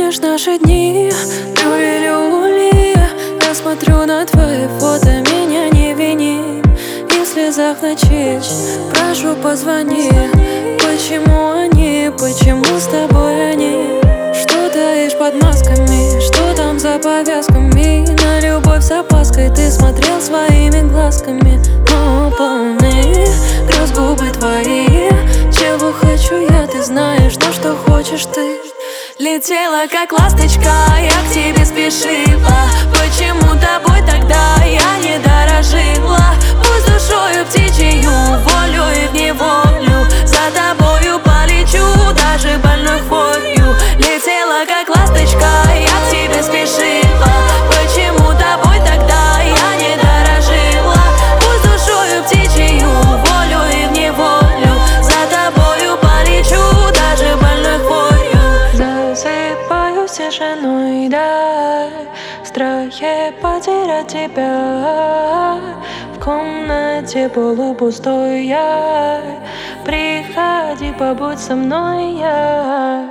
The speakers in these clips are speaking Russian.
помнишь наши дни, люли-люли? Я смотрю на твои фото, меня не вини. И в слезах ночить, прошу, позвони. Почему они, почему с тобой они? Что таишь под масками, что там за повязками? На любовь с опаской ты смотрел своими глазками. Но полны грез губы твои. Чего хочу я, ты знаешь, но что хочешь ты. Летела как ласточка, я к тебе спешила. Почему тобой тогда я не дорожила? Пусть душою птичью, волю и в неволю за тобою полечу, даже больной хворью. Летела как ласточка, я к тебе спешила. Почему тобой тогда я не дорожила? Пусть душою птичью, волю и в неволю за тобою полечу, даже больной хворью. Засыпаюсь тишиной, да, в страхе потерять тебя. В комнате полупустой я. Приходи, побудь со мной, я.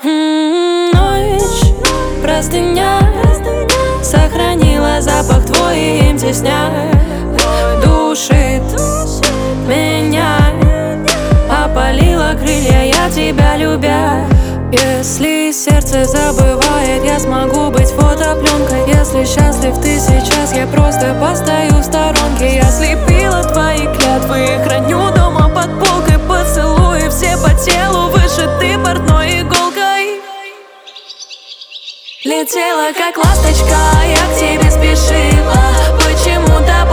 Ночь, простыня, сохранила запах твой, им тесня. Душит меня, опалила крылья, я тебя любя. Если сердце забывает, я смогу быть фотопленкой. Если счастлив ты сейчас, я просто постою в сторонке. Я слепила твои клятвы, храню дома под полкой. Поцелуи все по телу, вышиты портной иголкой. Летела как ласточка, я к тебе спешила. Почему тобой